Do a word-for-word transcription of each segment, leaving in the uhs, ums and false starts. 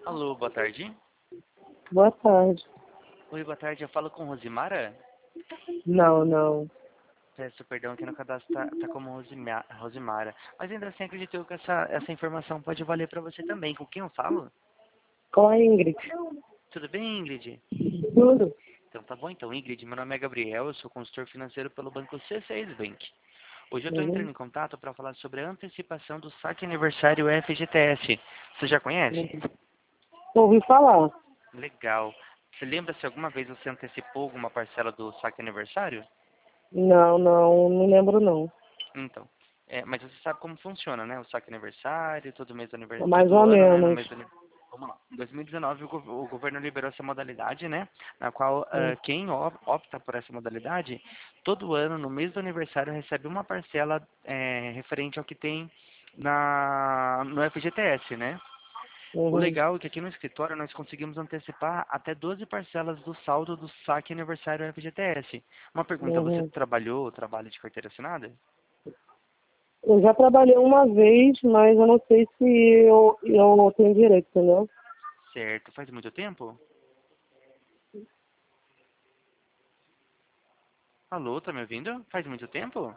Alô, boa tarde. Boa tarde. Oi, boa tarde. Eu falo com Rosimara? Não, não. Peço perdão, aqui no cadastro tá, tá como Rosima- Rosimara. Mas ainda assim acredito que essa, essa informação pode valer para você também. Com quem eu falo? Com a Ingrid. Tudo bem, Ingrid? Tudo? Então tá bom, então, Ingrid. Meu nome é Gabriel, eu sou consultor financeiro pelo Banco C seis Bank. Hoje eu estou entrando Uhum. em contato para falar sobre a antecipação do saque aniversário F G T S. Você já conhece? Uhum. Ouvi falar. Legal. Você lembra se alguma vez você antecipou alguma parcela do saque aniversário? Não, não, não lembro não. Então, é, mas você sabe como funciona, né? O saque aniversário, todo mês aniversário, Mais todo ou ano, né? No menos. mês do aniversário. Vamos lá. Em dois mil e dezenove, o, gov- o governo liberou essa modalidade, né? Na qual Uhum. ah, quem op- opta por essa modalidade, todo ano, no mês do aniversário, recebe uma parcela é, referente ao que tem na, no F G T S, né? O Uhum. legal é que aqui no escritório nós conseguimos antecipar até doze parcelas do saldo do saque aniversário F G T S. Uma pergunta, você Uhum. trabalhou ou trabalha de carteira assinada? Eu já trabalhei uma vez, mas eu não sei se eu, eu não tenho direito, entendeu? Certo. Faz muito tempo? Alô, tá me ouvindo? Faz muito tempo?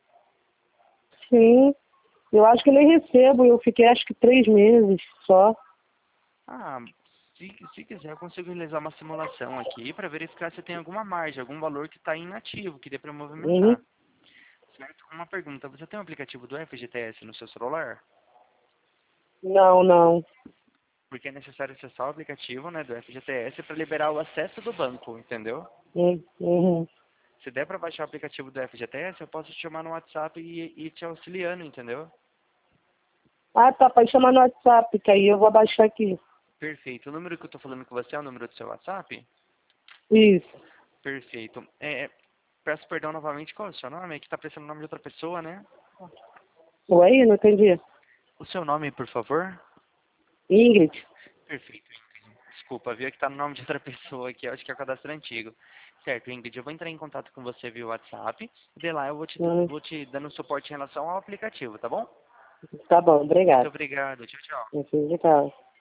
Sim. Eu acho que nem recebo. Eu fiquei acho que três meses só. Ah, se, se quiser eu consigo realizar uma simulação aqui para verificar se tem alguma margem, algum valor que está inativo, que dê para Uhum. movimentar. Certo? Uma pergunta, você tem um aplicativo do F G T S no seu celular? Não, não. Porque é necessário acessar o aplicativo, né, do F G T S para liberar o acesso do banco, entendeu? Uhum. Uhum. Se der para baixar o aplicativo do F G T S, eu posso te chamar no WhatsApp e e ir te auxiliando, entendeu? Ah, tá. Pode chamar no WhatsApp, que aí eu vou baixar aqui. Perfeito. O número que eu estou falando com você é o número do seu WhatsApp? Isso. Perfeito. É, peço perdão novamente, qual é o seu nome? É que está aparecendo o nome de outra pessoa, né? Oi, não entendi. O seu nome, por favor? Ingrid. Perfeito, Ingrid. Desculpa, viu que está no nome de outra pessoa aqui, eu acho que é o cadastro antigo. Certo, Ingrid, eu vou entrar em contato com você via WhatsApp, de lá eu vou te, Uhum. vou te dando suporte em relação ao aplicativo, tá bom? Tá bom, Muito obrigado. obrigado, tchau, tchau. Não fiz de casa.